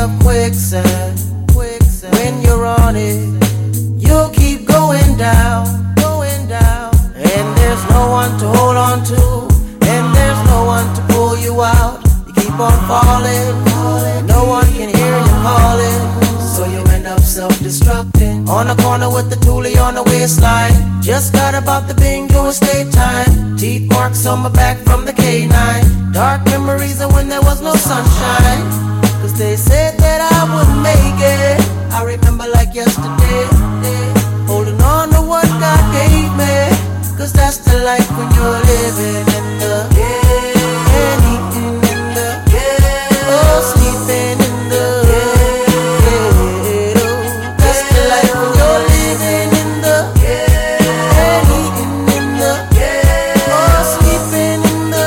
of quicksand. When you're on it, you'll keep going down, going down. And there's no one to hold on to, and there's no one to pull you out. You keep on falling, no one can hear you calling, so you end up self-destructing. On the corner with the toolie on the waistline, just got about the bingo estate time. Teeth marks on my back from the K9. Dark memories of when there was no sunshine, cause they said that I wouldn't make it. I remember like yesterday, holding on to what God gave me, cause that's the life when you're living in the and eating in the oh, sleeping in the that's the life when you're living in the and eating in the oh, sleeping in the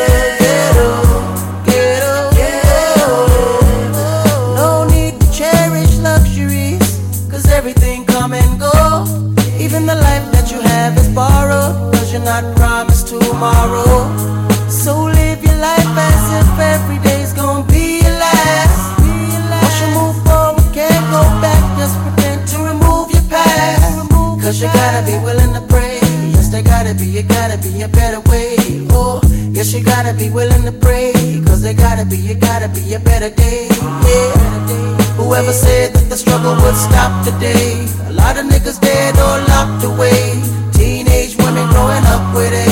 ghetto. No need to cherish luxuries, cause everything come and go. Even the life that you have is borrowed, cause you're not promised tomorrow. So live your life as if every day's gonna be your last. Once you move forward, can't go back, just pretend to remove your past. Cause you gotta be willing to pray. Yes, there gotta be a better way. Oh, yes, you gotta be willing to pray, cause there gotta be a better day. Yeah. Whoever said that the struggle would stop today, a lot of niggas dead or locked away. Teenage women growing up with AIDS.